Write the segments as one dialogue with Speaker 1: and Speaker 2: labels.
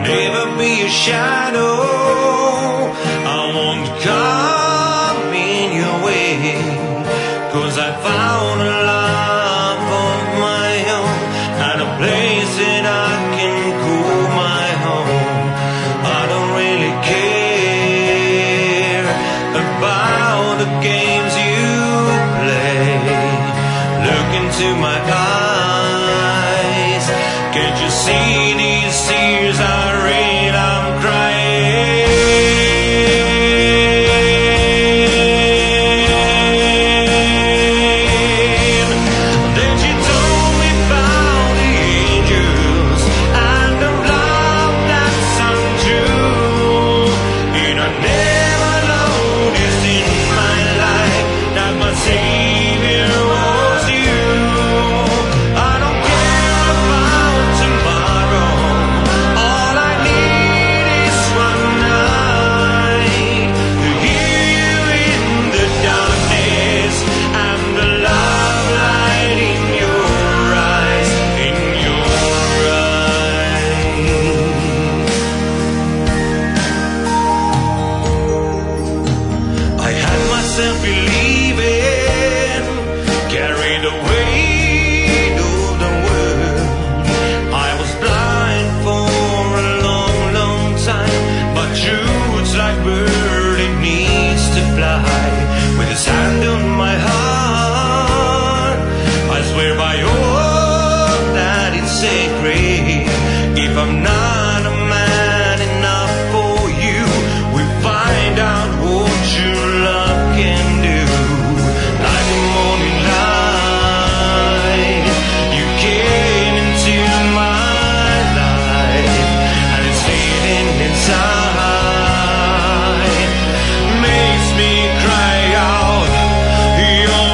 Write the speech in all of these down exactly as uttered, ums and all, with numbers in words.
Speaker 1: never be a shadow. I won't come in your way, 'cause I found a love of my own and a place that I can call my home. I don't really care about the games you play. Look into my eyes, can't you see these tears are real? I'm crying. Then she told me about the angels and the love that's untrue. And I never noticed in my life that my Savior was you. I don't care about tomorrow. All I need is one night to hear you in the darkness and the love light in your eyes, in your eyes. I had myself believing, carried away of the world. I was blind for a long, long time, but truth's like bird, it needs to fly. With his hand on my heart, I swear by all that is sacred. If I'm not a man enough for you, we find out what your love can do. Like a morning light, you came into my life, and it's fading inside. Makes me cry out your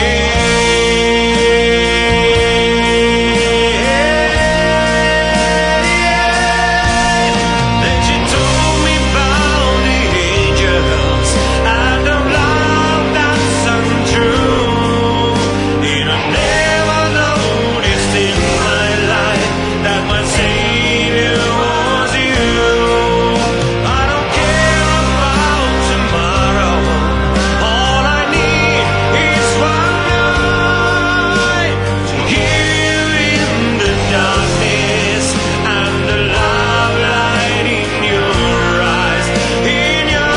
Speaker 1: name. Then she told me about the angels and the love that's untrue. And I never noticed in my life that my Savior was you. I don't care about tomorrow. All I need is one night to hear you in the darkness and the love light in your eyes, in your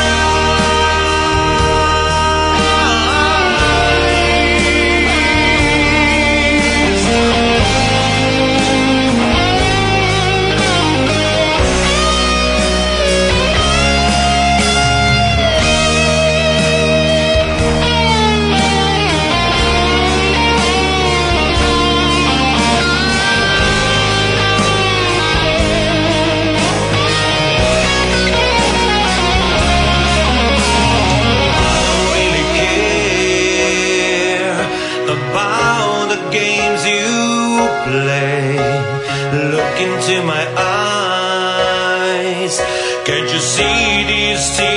Speaker 1: really care about the games you play. Look into my eyes, can't you see these tears?